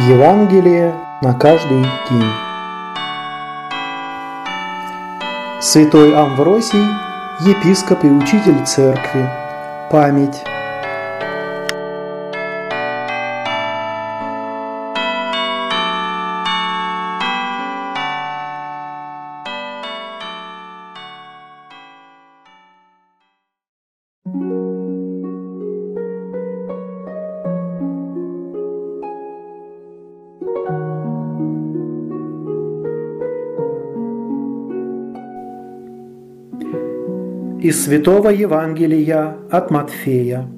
Евангелие на каждый день. Святой Амвросий, епископ и учитель церкви. Память. Из Святого Евангелия от Матфея.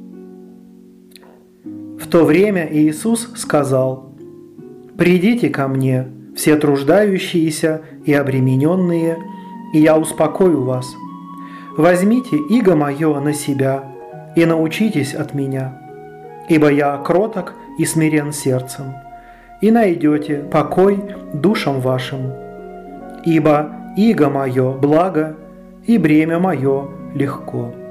В то время Иисус сказал: «Придите ко мне, все труждающиеся и обремененные, и я успокою вас. Возьмите иго мое на себя и научитесь от меня, ибо я кроток и смирен сердцем, и найдете покой душам вашим. Ибо иго мое благо, и бремя мое легко».